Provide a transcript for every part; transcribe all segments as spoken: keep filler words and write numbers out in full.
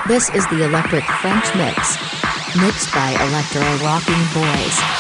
This is the Electric French Mix. Mixed by Electro Rocking Boys.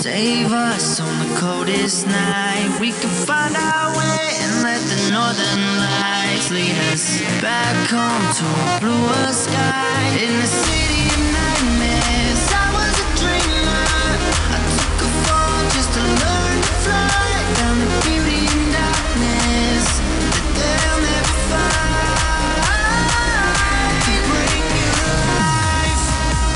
Save us on the coldest night. We can find our way and let the northern lights lead us back home to a bluer sky. In the city of nightmares, I was a dreamer. I took a fall just to learn to fly. Found the beauty in darkness that they'll never find. To bring you to life.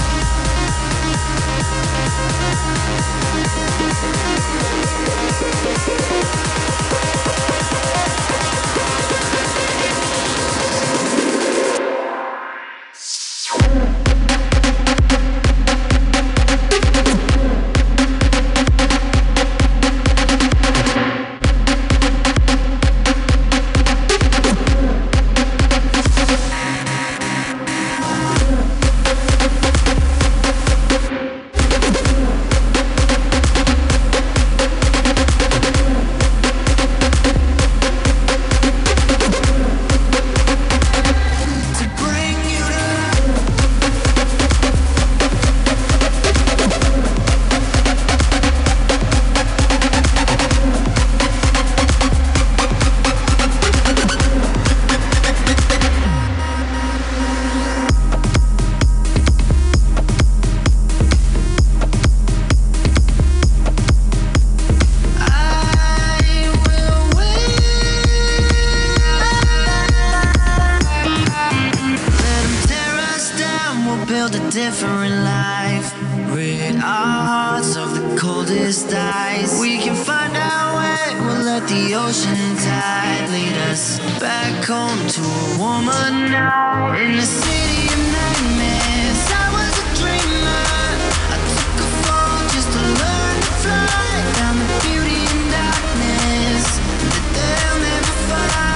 Different life, rid our hearts of the coldest ice. We can find our way, we'll let the ocean tide lead us back home to a warmer night. In the city of nightmares, I was a dreamer. I took a fall just to learn to fly. Found the beauty in darkness that they'll never find.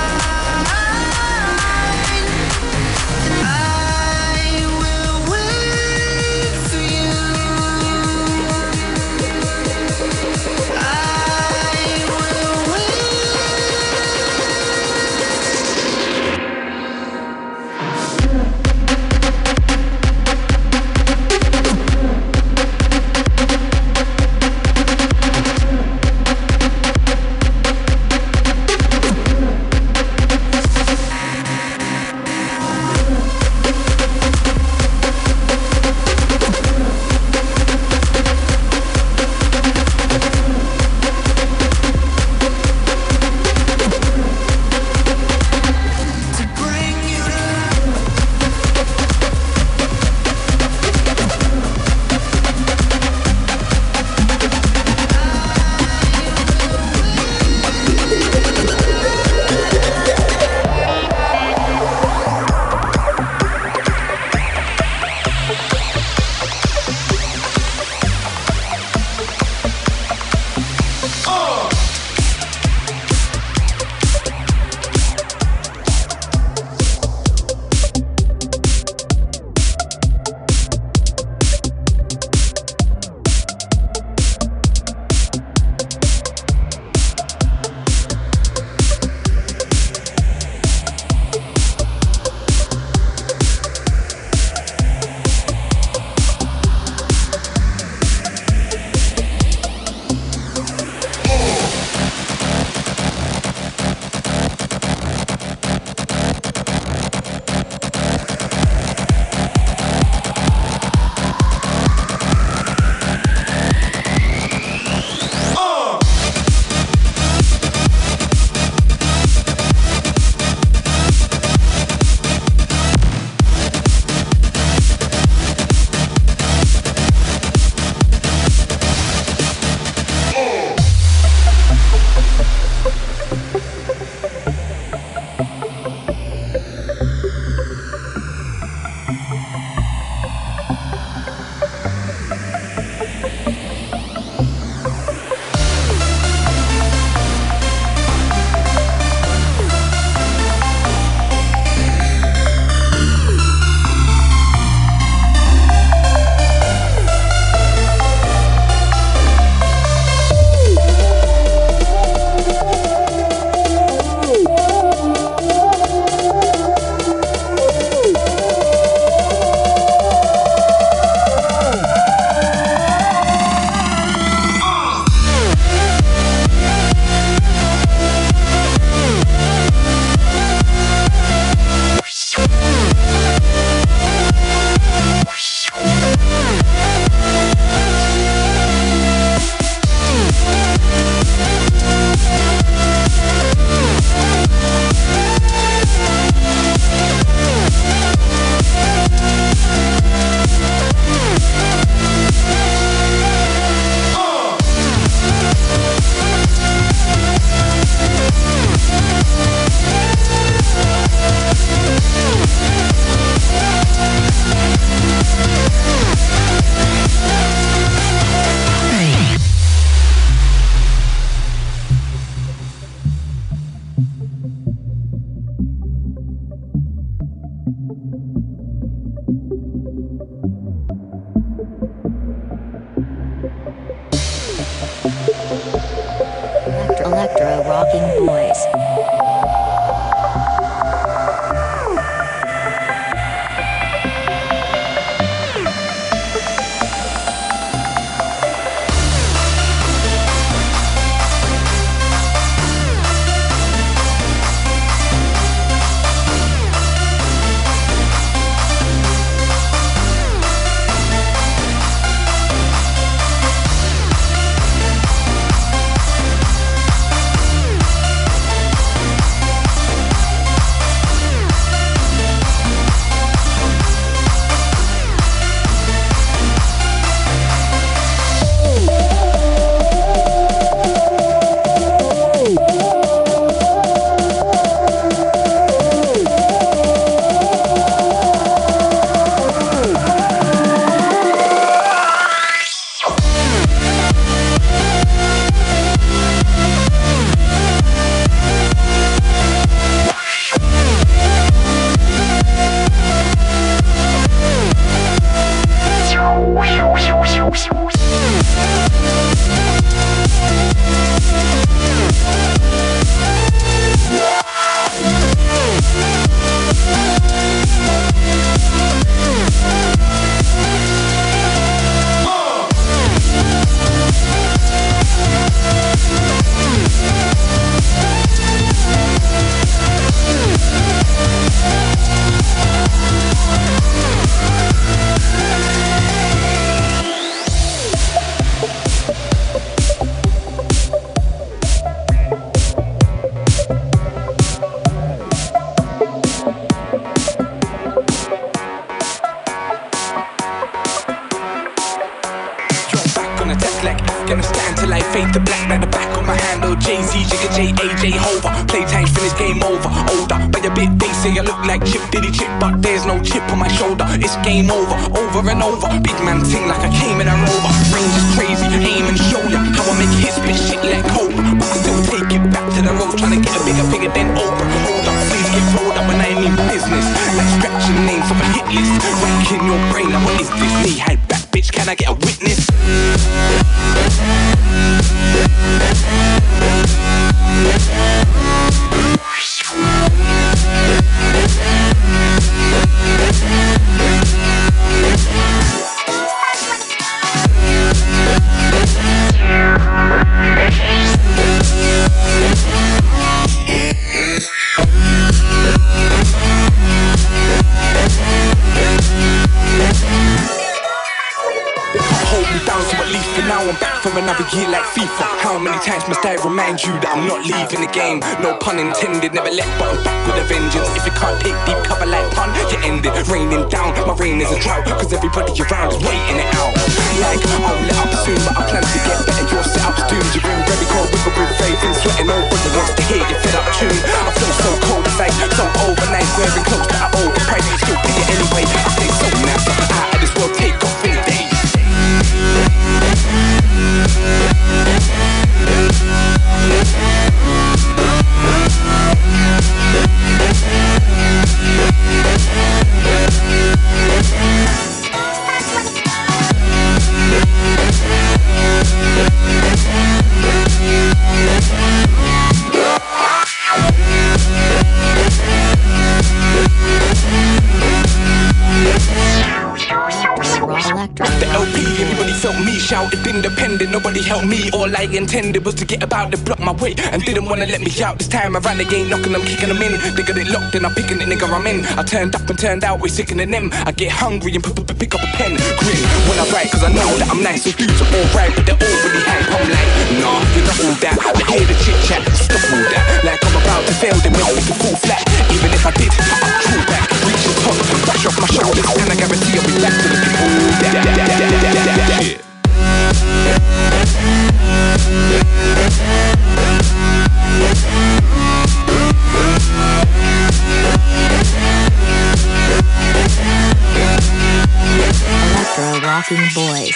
And I I will wait. Electro Rocking Boys. Afghanistan till I fade the black like the back of my hand. Oh, Jay-Z, Jigga J, A J, Hover. Playtime finished, game over. Older, by a bit they say I look like Chip Diddy Chip, but there's no chip on my shoulder. It's game over, over and over. Big man sing like I came in a rover. Range is crazy, aim and show ya how I make hits, spit shit like Cobra. But I still take it back to the road, trying to get a bigger figure than Oprah. Hold up, please get rolled up when I mean business. Like scratching names off a hit list. Ranking your brain like what is this? Knee high back, bitch, can I get a witness? For another year like FIFA. How many times must I remind you that I'm not leaving the game? No pun intended, never left but I'm back with a vengeance. If you can't take deep cover like pun, you end it raining down. My rain is a drought, cause everybody around is waiting it out. Like, I'll let up soon, but I plan to get better. Your setup's doomed, you ring very cold, wiggle with faith and sweating. Nobody wants to hear your fed up tune. I feel so cold, it's like so overnight, wearing clothes that are overpriced. Still pick it anyway, I stay so nice. Out of this world, take off in days. Shouted independent, nobody helped me. All I intended was to get about to block my way and didn't wanna let me out. This time I ran the game, knocking them, kicking them in. They got it locked and I'm picking it, nigga, I'm in. I turned up and turned out, we're sickening them. I get hungry and pick up a pen, grin when I write, cause I know that I'm nice. So dudes are alright, but they're all really hype. I'm like, nah, you're not all that. I hear the chit chat, stop all that. Like I'm about to fail, then we'll make it fall flat. Even if I did, I'll true back, reach the top, brush off my shoulders, and I guarantee I'll be back to the people. Shit. Electro Rocking Boys.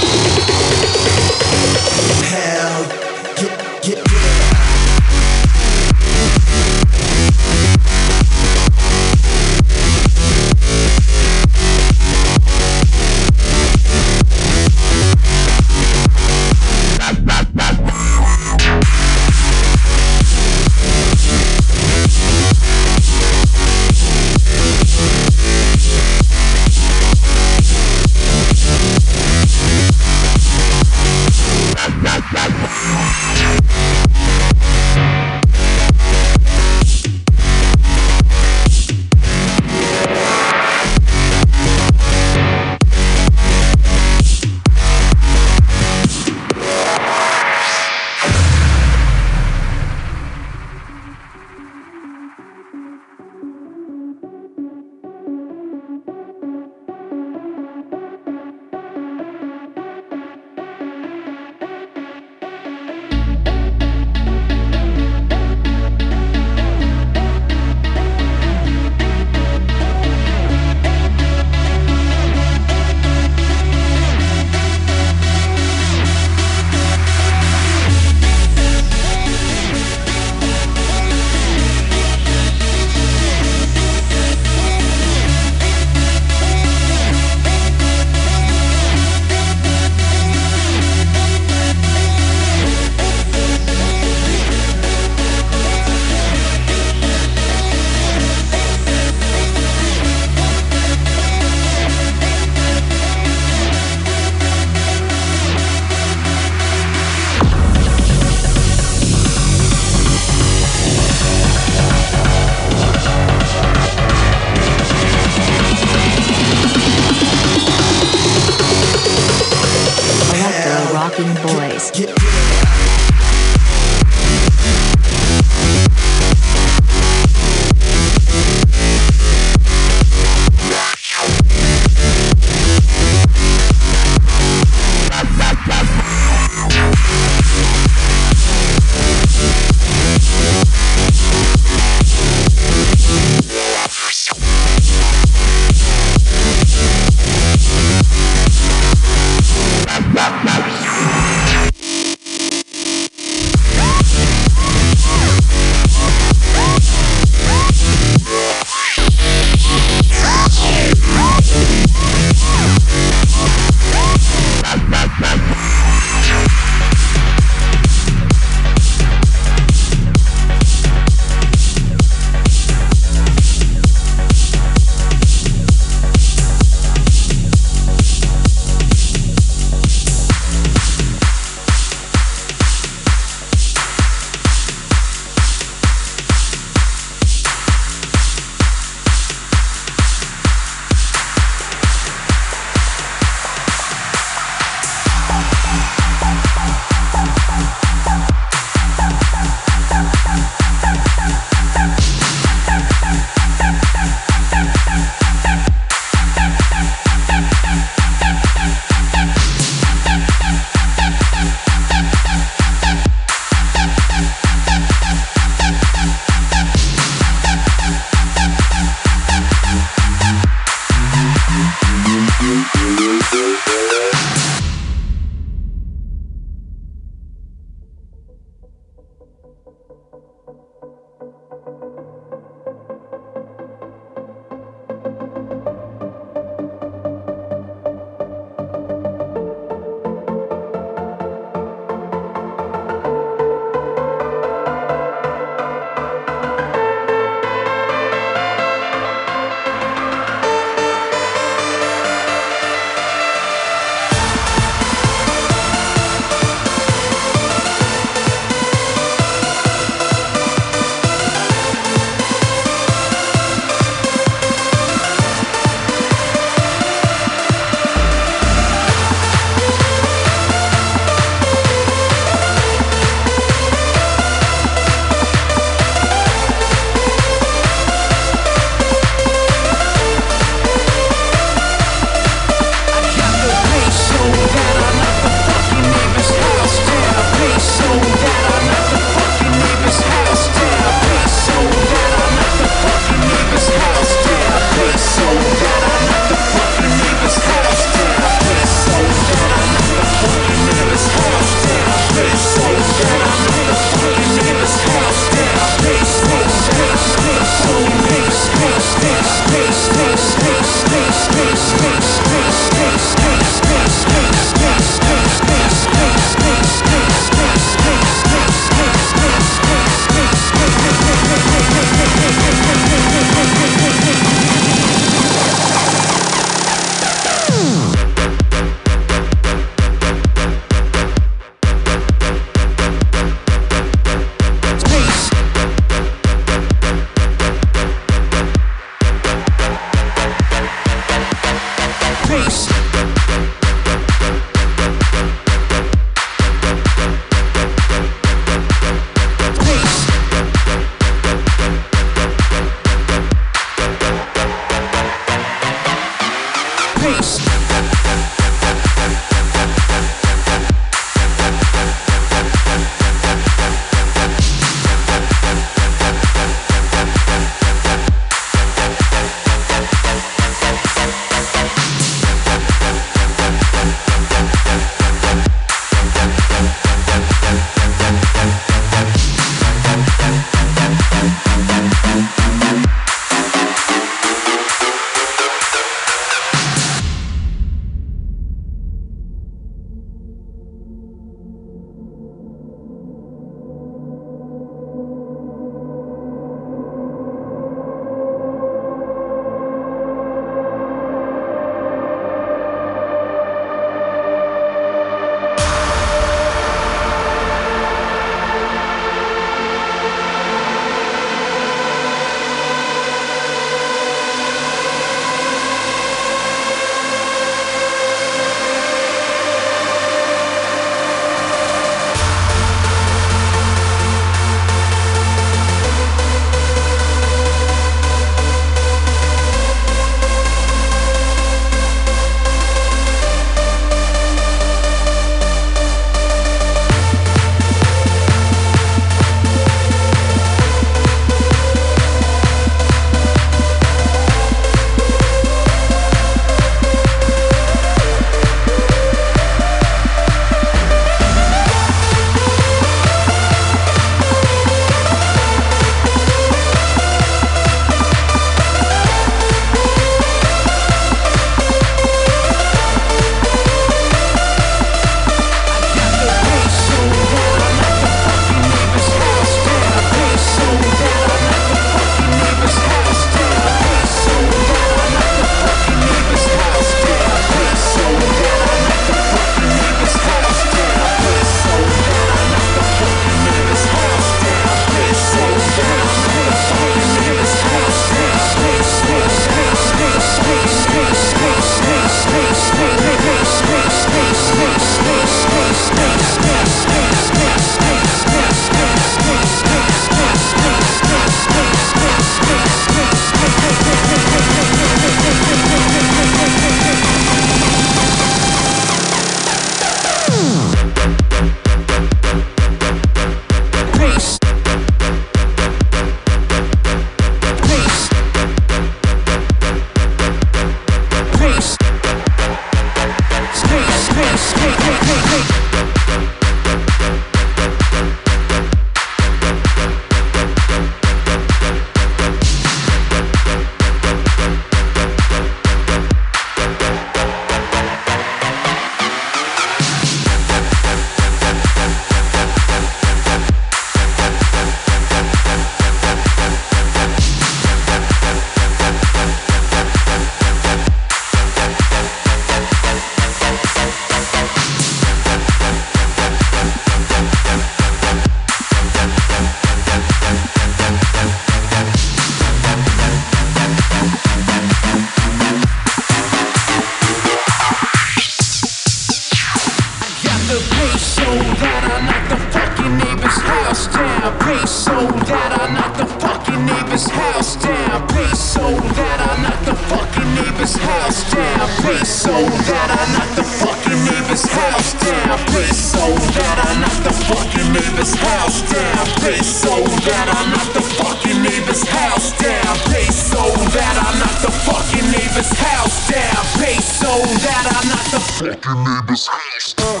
so that I knock the fucking neighbor's house down. Bass so that I knock the fucking neighbor's house down. Bass so that I knock the fucking neighbor's house down. Bass so that I knock the fucking neighbor's house down. Bass so that I knock the fucking neighbor's house down. Bass so that I knock the fucking neighbor's house down. Bass so that I knock the fucking neighbor's house down.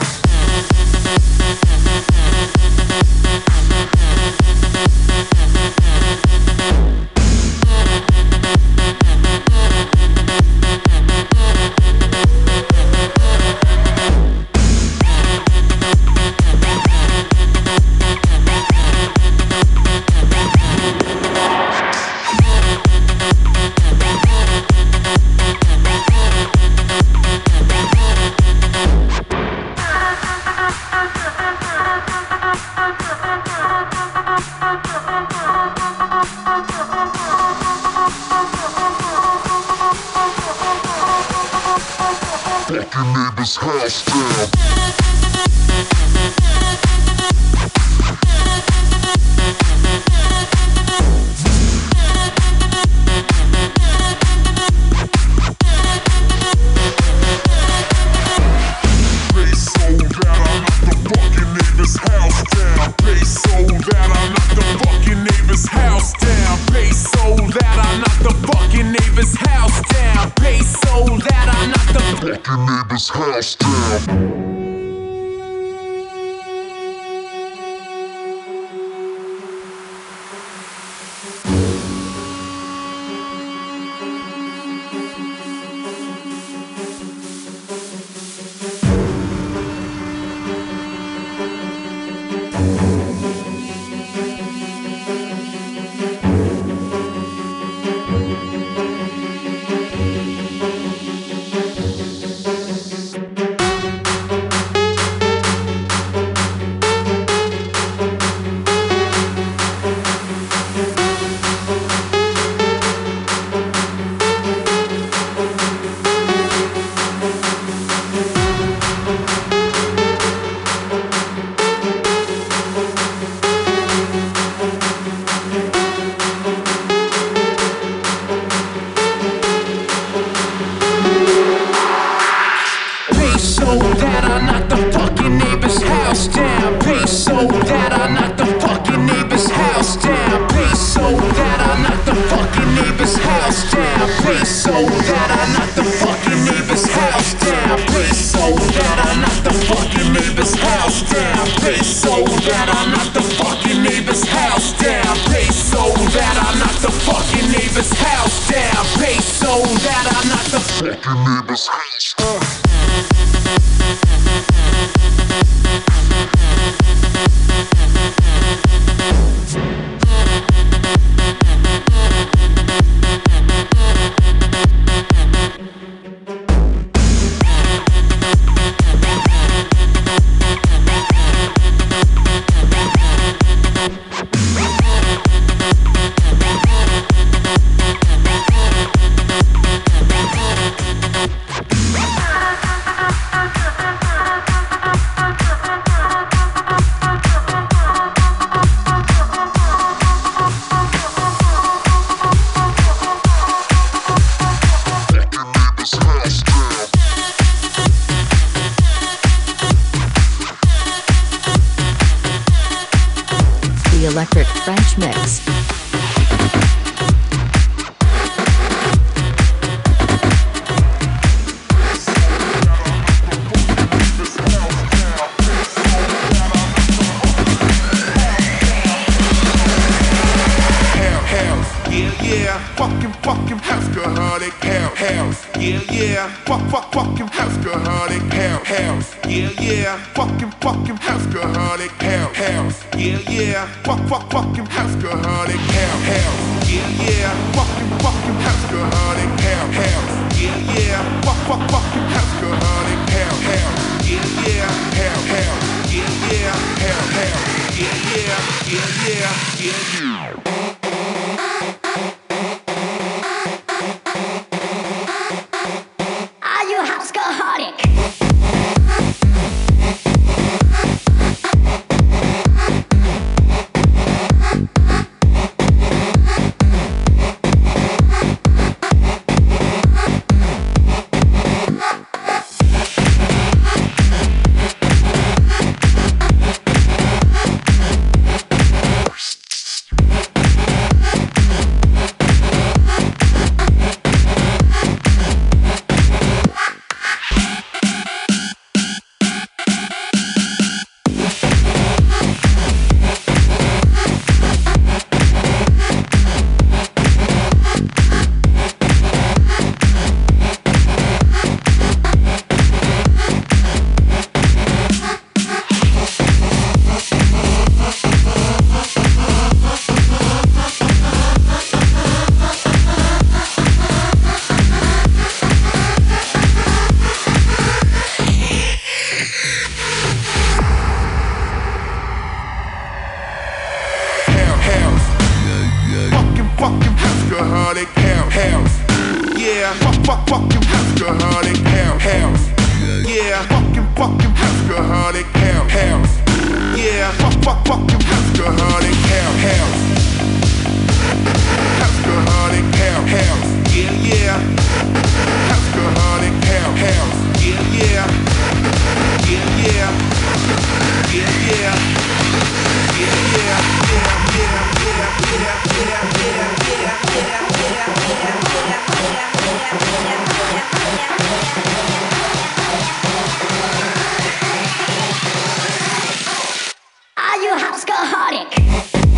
Fucking neighbor's house down. Neighbor's house down. Electric French Mix. Fucking fucking alcoholic hell house. Yeah, yeah. Fuck fuck fucking alcoholic hell house. Yeah, yeah. Fucking fucking alcoholic hell house. Yeah, yeah. Fuck fuck fucking alcoholic hell house. Yeah, yeah. Fucking fucking alcoholic hell house. Yeah, yeah. Fuck fuck fucking alcoholic hell house. Yeah, yeah. Hell house. Yeah, yeah. Hell house. Yeah, yeah. Yeah, yeah. Yeah, yeah. Alcoholic. fucking alcoholic house, house. Yeah, fuck, fuck, fucking alcoholic house, house. Yeah, fucking, fucking alcoholic house, house. Yeah, fuck, fuck, fucking alcoholic house, house. Alcoholic house, house. Yeah, yeah. Alcoholic house, house. Yeah, yeah. Yeah, yeah. Yeah, yeah. Yeah, yeah. Yeah, yeah. Yeah, yeah. Yeah, yeah. Are you house-aholic?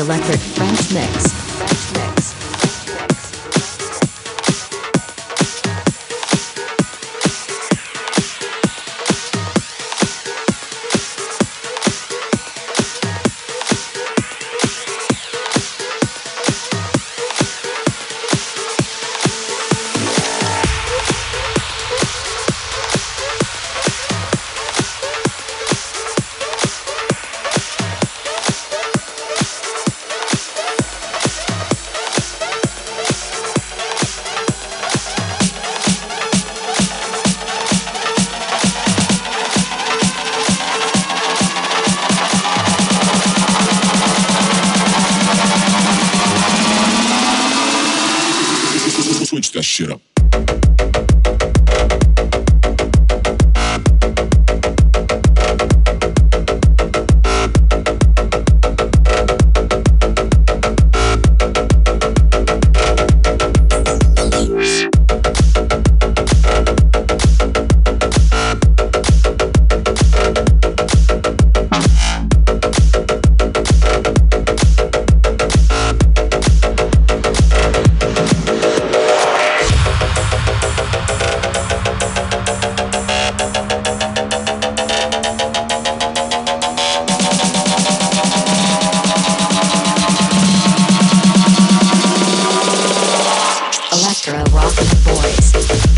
Electric French Mix. French Mix. Switch that shit up. Electro Rockin' Boys.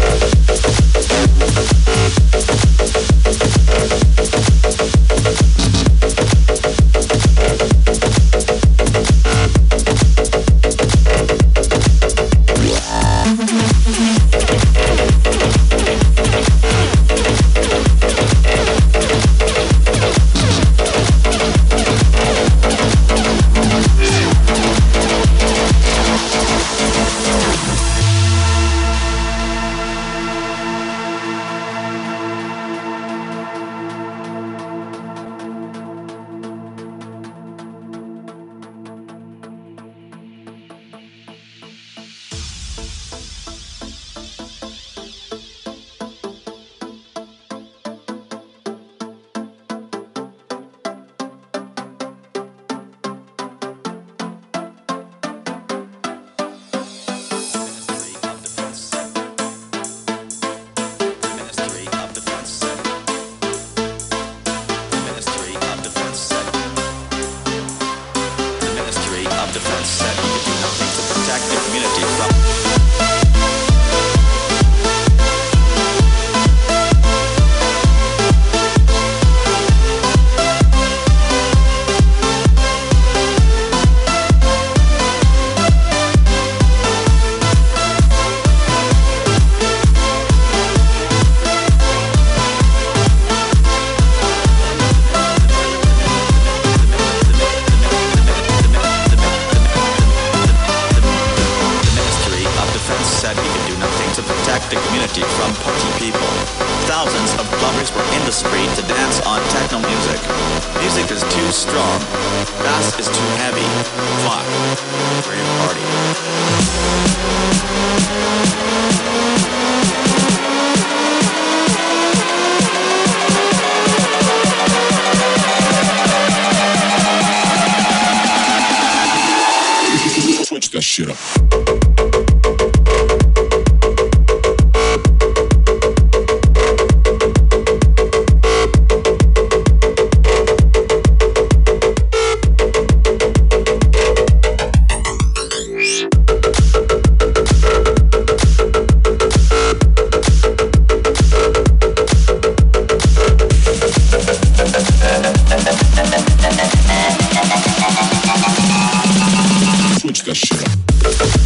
the community from party people. Thousands of clubbers were in the street to dance on techno music. Music is too strong. Bass is too heavy. Fuck. We're in party. Switch that shit up. Switch that shit up.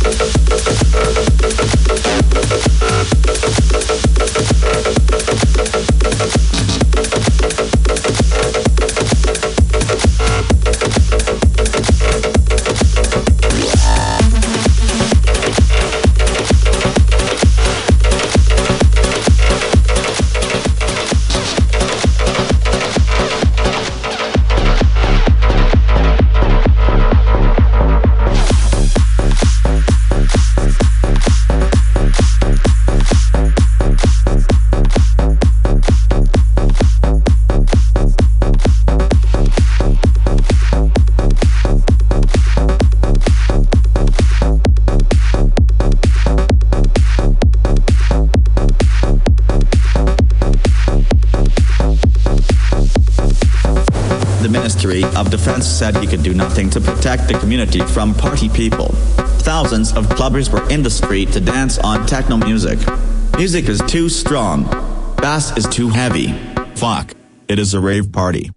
Ministry of Defense said he could do nothing to protect the community from party people. Thousands of clubbers were in the street to dance on techno music. Music is too strong. Bass is too heavy. Fuck. It is a rave party.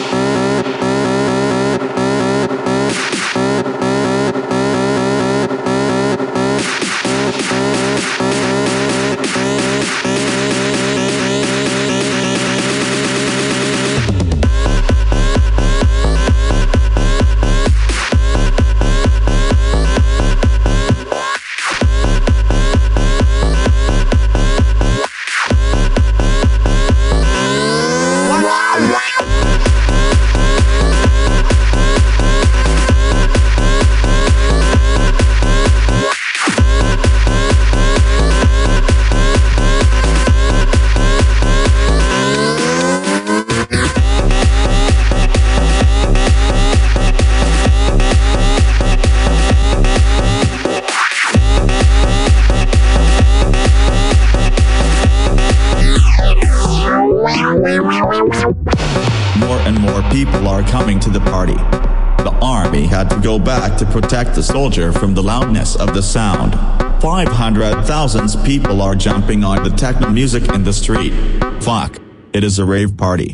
More and more people are coming to the party. The army had to go back to protect the soldier from the loudness of the sound. five hundred thousand people are jumping on the techno music in the street. Fuck. It is a rave party.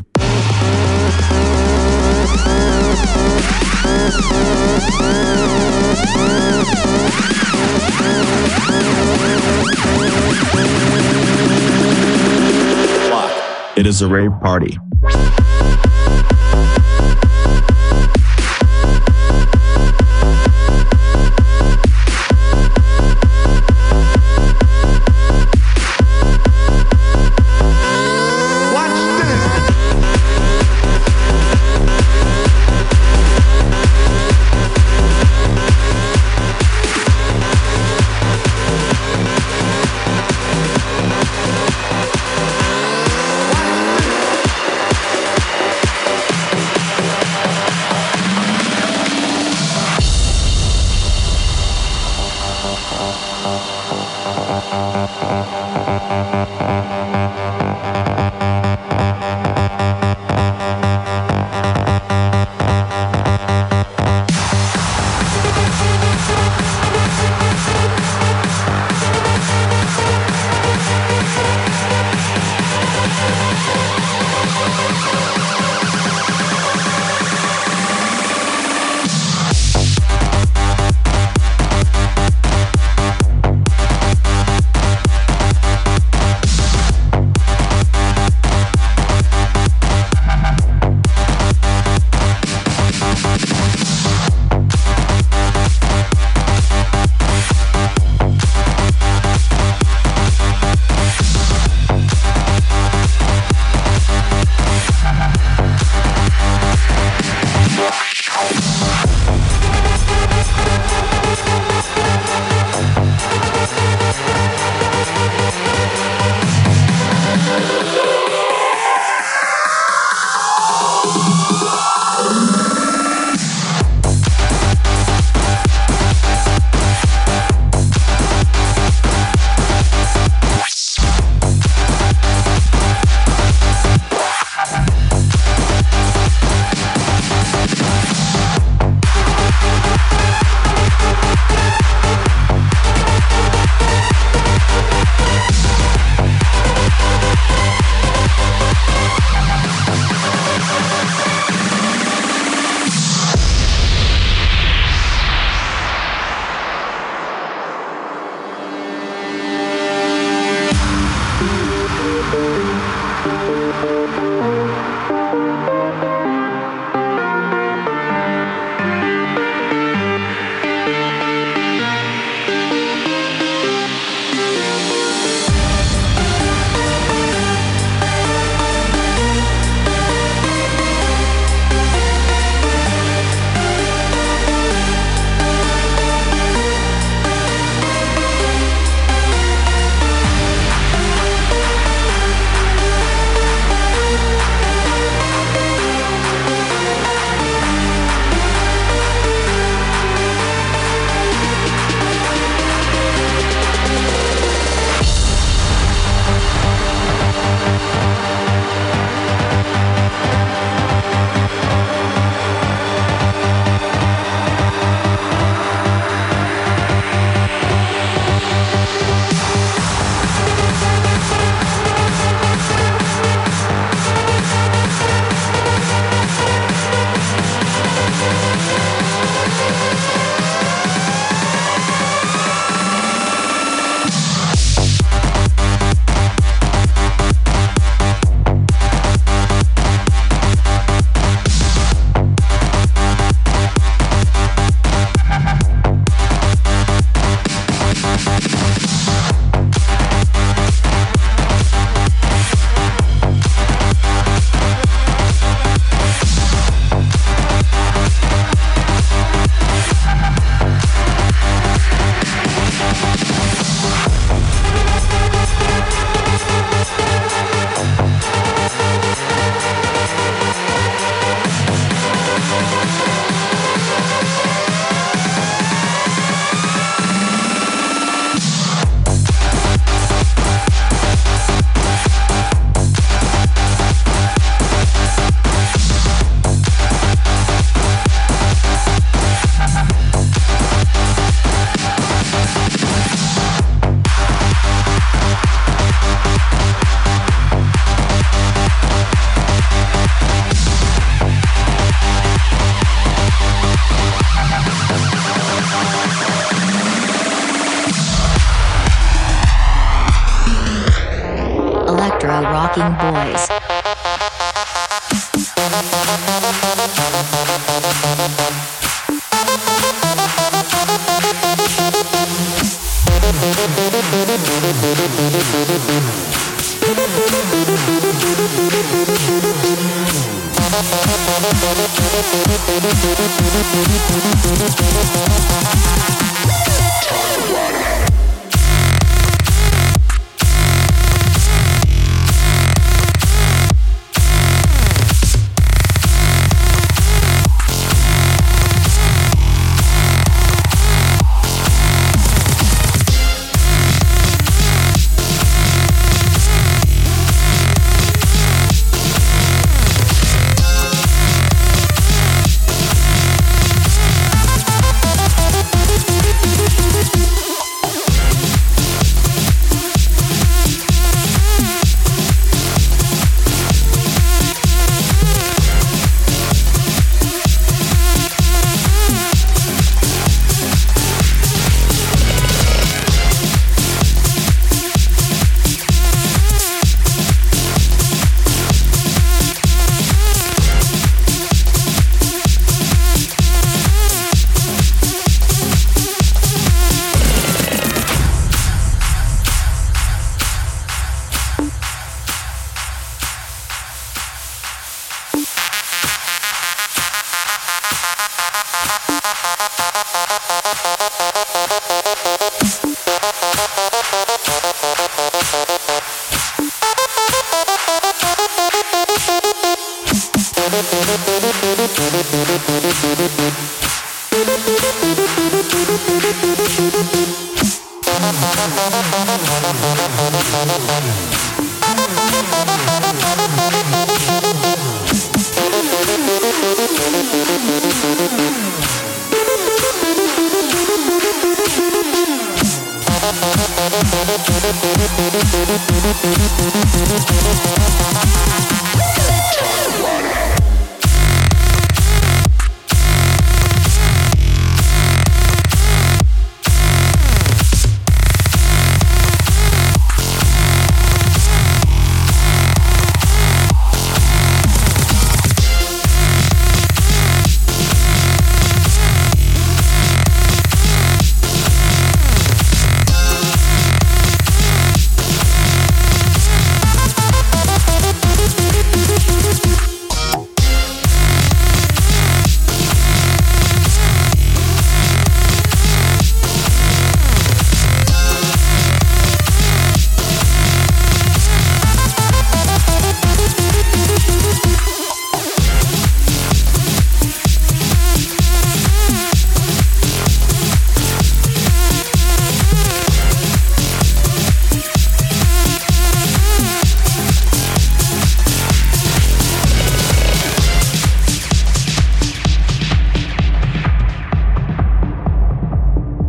Fuck. It is a rave party. Rocking Boys.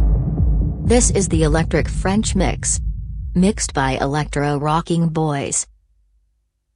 This is the Electric French Mix. Mixed by Electro Rocking Boys.